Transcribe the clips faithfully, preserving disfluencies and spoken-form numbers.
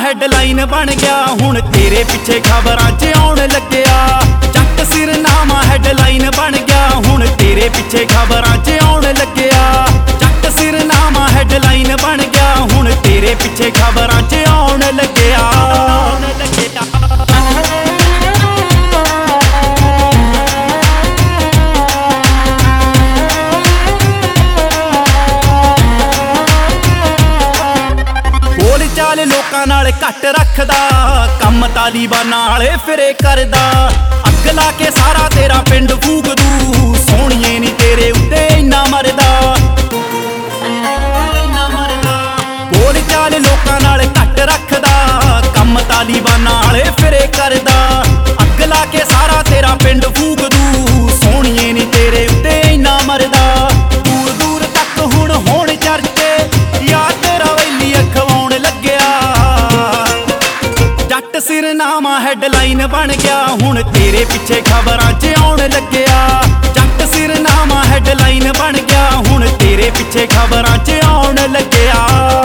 Headline ਬਣ ਗਿਆ ਹੁਣ ਤੇਰੇ ਪਿੱਛੇ ਖਬਰਾਂ 'ਚ ਆਉਣ ਲੱਗਿਆ। ਜੱਟ ਸਿਰਨਾਮਾ ਹੈਡਲਾਈਨ ਬਣ ਗਿਆ ਹੁਣ ਤੇਰੇ ਪਿੱਛੇ ਖਬਰਾਂ 'ਚ ਆਉਣ ਲੱਗਿਆ। ਜੱਟ ਸਿਰਨਾਮਾ ਹੈਡਲਾਈਨ ਬਣ ਗਿਆ ਹੁਣ ਤੇਰੇ ਪਿੱਛੇ ਖਬਰਾਂ 'ਚ ਆਉਣ ਲੱਗਿਆ। ਚਾਲ ਲੋਕਾਂ ਨਾਲ ਘੱਟ ਰੱਖਦਾ, ਕੰਮ ਤਾਲੀਬਾਨਾਂ ਵਾਲੇ ਫਿਰੇ ਕਰਦਾ। ਅੱਗ ਲਾ ਕੇ ਸਾਰਾ ਤੇਰਾ ਪਿੰਡ ਫੂਕ ਦੂ, ਸੋਹਣੀਏ ਨੀ ਤੇਰੇ ਉੱਤੇ ਇੰਨਾ ਮਰਦਾ। ਬੋਲ ਚਾਲ ਲੋਕਾਂ ਨਾਲ ਘੱਟ ਰੱਖਦਾ, ਕੰਮ ਤਾਲੀਬਾਨਾਂ ਵਾਲੇ ਫਿਰੇ ਕਰਦਾ। ਅੱਗ ਲਾ ਕੇ ਸਾਰਾ ਤੇਰਾ ਪਿੰਡ ਫੂਕ ਦੂ, ਸੋਹਣੀਏ ਨੀ ਤੇਰੇ ਉੱਤੇ ਇੰਨਾ ਮਰਦਾ। ਦੂਰ ਦੂਰ ਤੱਕ ਹੁਣ ਹੋਣ ਚਰਚੇ, ਯਾਰ ਤੇਰਾ ਵੈਲੀ ਅਖਵਾਉਣ ਲੱਗਿਆ। ਜੱਟ ਸਿਰਨਾਮਾ ਹੈਡਲਾਈਨ ਬਣ ਗਿਆ ਹੁਣ ਤੇਰੇ ਪਿੱਛੇ ਖਬਰਾਂ 'ਚ ਆਉਣ ਲੱਗਿਆ। ਜੱਟ ਸਿਰਨਾਮਾ ਹੈਡਲਾਈਨ ਬਣ ਗਿਆ ਹੁਣ ਤੇਰੇ ਪਿੱਛੇ ਖਬਰਾਂ 'ਚ ਆਉਣ ਲੱਗਿਆ।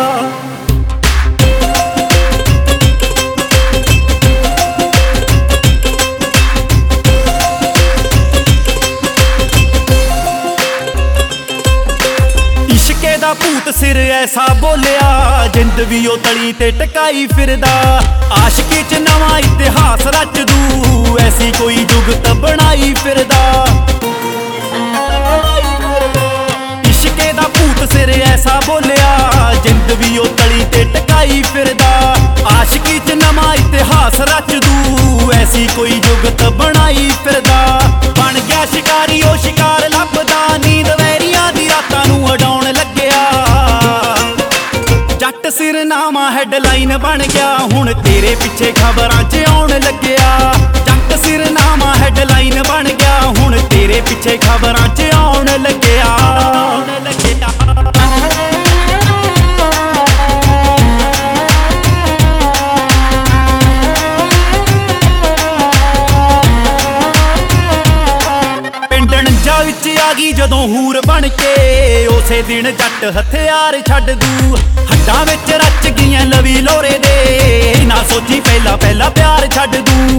ਇਸ਼ਕੇ ਦਾ ਭੂਤ ਸਿਰ ਐਸਾ ਬੋਲਿਆ, ਜਿੰਦ ਵੀ ਉਹ ਤਲੀ ਤੇ ਟਕਾਈ ਫਿਰਦਾ। ਆਸ਼ਕੀ 'ਚ ਨਵਾਂ ਇਤਿਹਾਸ ਰਚ ਦੂ, ਐਸੀ ਕੋਈ ਜੁਗਤ ਬਣਾਈ ਫਿਰਦਾ। ਇਸ਼ਕੇ ਦਾ ਭੂਤ ਸਿਰ ਐਸਾ ਬੋਲਿਆ, ਜਿੰਦ ਵੀ ਉਹ ਤਲੀ ਤੇ ਟਕਾਈ ਫਿਰਦਾ। ਆਸ਼ਕੀ 'ਚ ਨਵਾਂ ਇਤਿਹਾਸ ਰਚ ਦੂ, ਐਸੀ ਕੋਈ ਜੁਗਤ ਬਣਾਈ ਫਿਰਦਾ। ਬਣ ਗਿਆ ਸ਼ਿਕਾਰੀ ਉਹ ਸ਼ਿਕਾਰ ਲੱਭਦਾ, ਨੀਂਦ ਵੈਰੀਆਂ ਦੀ ਰਾਤਾਂ ਨੂੰ ਉਡਾਉਣ ਲੱਗਿਆ। ਜੱਟ ਸਿਰਨਾਮਾ ਹੈਡਲਾਈਨ ਬਣ ਗਿਆ ਹੁਣ ਤੇਰੇ ਪਿੱਛੇ ਖਬਰਾਂ 'ਚ ਆਉਣ ਲੱਗਿਆ। ਜੱਟ ਸਿਰਨਾਮਾ ਹੈਡਲਾਈਨ ਬਣ ਗਿਆ ਹੁਣ ਤੇਰੇ ਪਿੱਛੇ ਖਬਰਾਂ 'ਚ ਆਉਣ ਲੱਗਿਆ। ਵਿੱਚ ਆ ਗਈ ਜਦੋਂ ਹੂਰ ਬਣ ਕੇ, ਉਸੇ ਦਿਨ ਜੱਟ ਹਥਿਆਰ ਛੱਡ ਦੂ। ਹੱਡਾਂ ਵਿੱਚ ਰਚ ਗਈਆਂ ਲਵੀ ਲੋਰੇ ਦੇ, ਨਾ ਸੋਚੀ ਪਹਿਲਾਂ ਪਹਿਲਾਂ ਪਿਆਰ ਛੱਡ ਦੂ।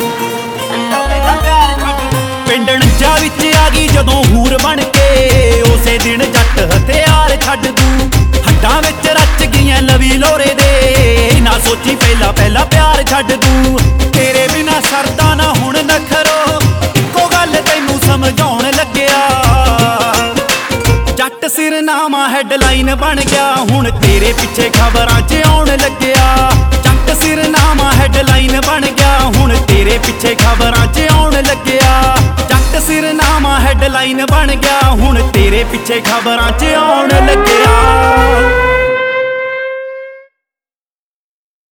ਪਿੰਡ ਨੰਜਾ ਵਿੱਚ ਆ ਗਈ ਜਦੋਂ ਹੂਰ ਬਣ ਕੇ, ਉਸੇ ਦਿਨ ਜੱਟ ਹਥਿਆਰ ਛੱਡ ਦੂ। ਹੱਡਾਂ ਵਿੱਚ ਰਚ ਗਈਆਂ ਲਵੀ ਲੋਰੇ ਦੇ, ਨਾ ਸੋਚੀ ਪਹਿਲਾਂ ਪਹਿਲਾਂ ਪਿਆਰ ਛੱਡ ਦੂ। ਤੇਰੇ ਬਿਨਾ ਸਰਦਾ ਨਾ ਹੁਣ ਨਖਰੋ, ਇੱਕੋ ਗੱਲ ਤੈਨੂੰ ਸਮਝਾਉਣ ਲੱਗਿਆ। ਜੱਟ ਸਿਰਨਾਮਾ ਹੈਡਲਾਈਨ ਬਣ ਗਿਆ ਹੁਣ ਤੇਰੇ ਪਿੱਛੇ ਖਬਰਾਂ 'ਚ ਆਉਣ ਲੱਗਿਆ। ਜੱਟ ਸਿਰਨਾਮਾ ਹੈਡਲਾਈਨ ਬਣ ਗਿਆ ਹੁਣ ਤੇਰੇ ਪਿੱਛੇ ਖਬਰਾਂ 'ਚ ਆਉਣ ਲੱਗਿਆ। ਜੱਟ ਸਿਰਨਾਮਾ ਹੈਡਲਾਈਨ ਬਣ ਗਿਆ ਹੁਣ ਤੇਰੇ ਪਿੱਛੇ ਖਬਰਾਂ 'ਚ ਆਉਣ ਲੱਗਿਆ।